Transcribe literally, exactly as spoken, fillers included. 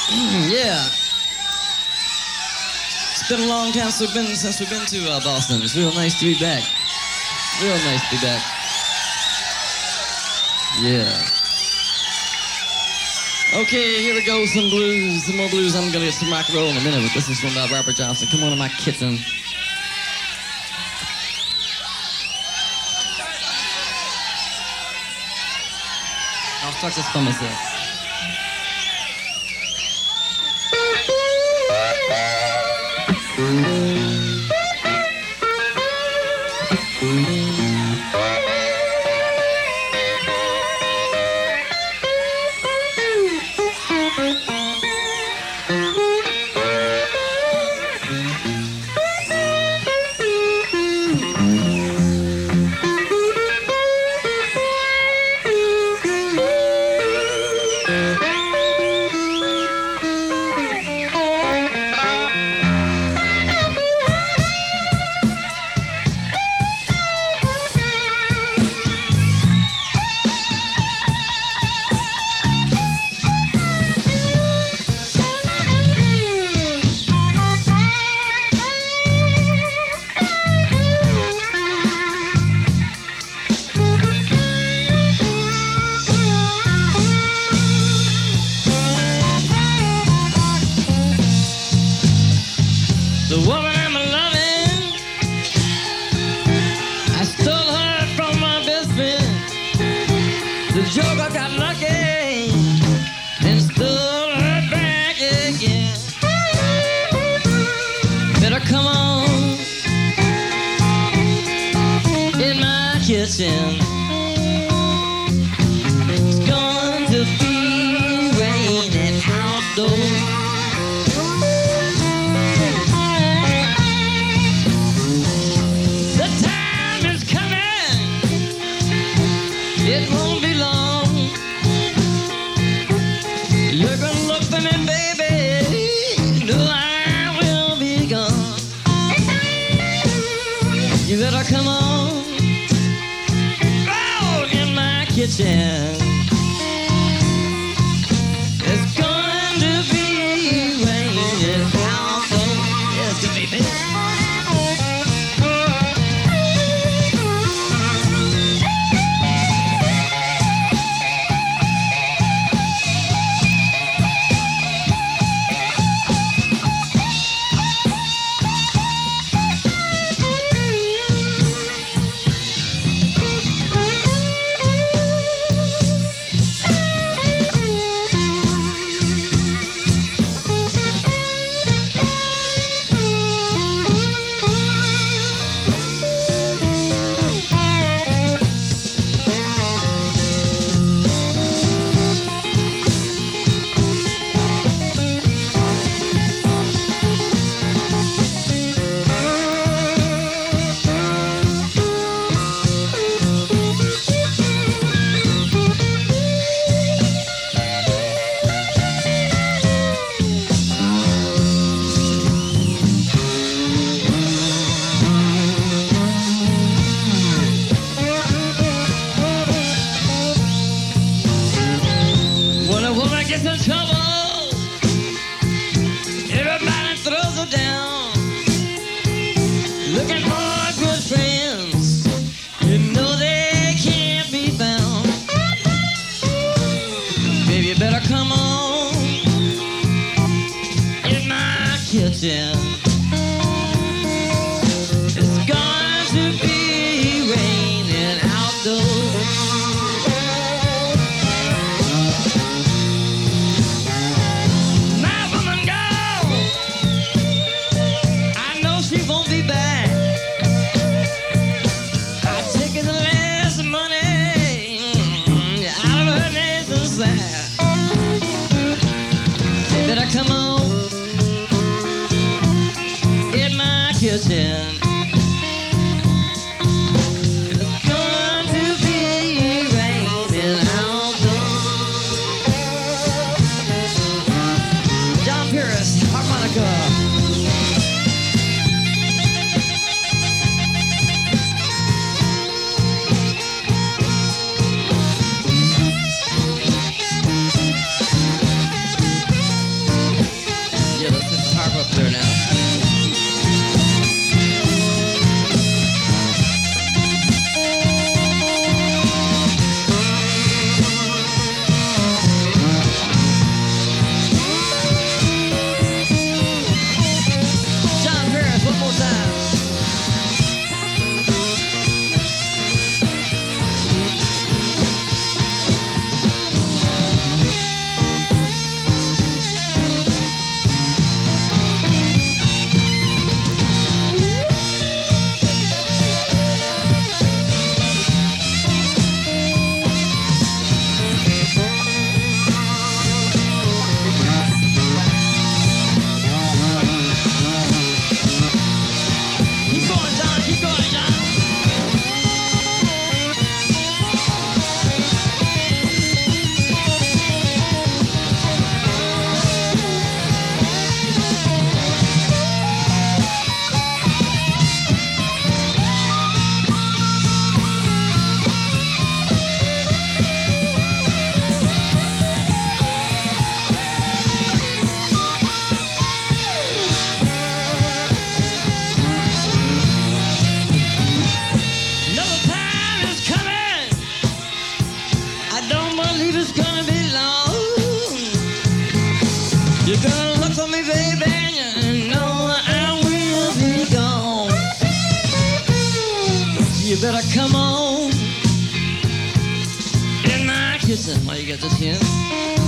Mm, yeah. It's been a long time since we've been, since we've been to uh, Boston. It's real nice to be back. Real nice to be back. Yeah. Okay, here we go. Some blues, some more blues. I'm gonna get some rock and roll in a minute, but this is one by Robert Johnson. Come on to my kitchen. I'll start this by myself. The woman I'm loving, I stole her from my best friend. The joker got lucky and stole her back again. Better come on in my kitchen. It's going to be raining outdoors. It won't be long. You're gonna look for me, baby. No, I will be gone. You better come on, oh, in my kitchen. It's going to be raining outdoors. Yes, baby. Gets in trouble, everybody throws her down. Looking for good friends, you know they can't be found. Baby, you better come on in my kitchen. It's going to be raining outdoors. She won't be back. I take the last money out of her nasal sack. They better come on in my kitchen. It's going to be raining outdoors. John Pierce, harmonica. You're gonna look for me, baby, and you know I will be gone. You better come on in my kitchen while you get this here.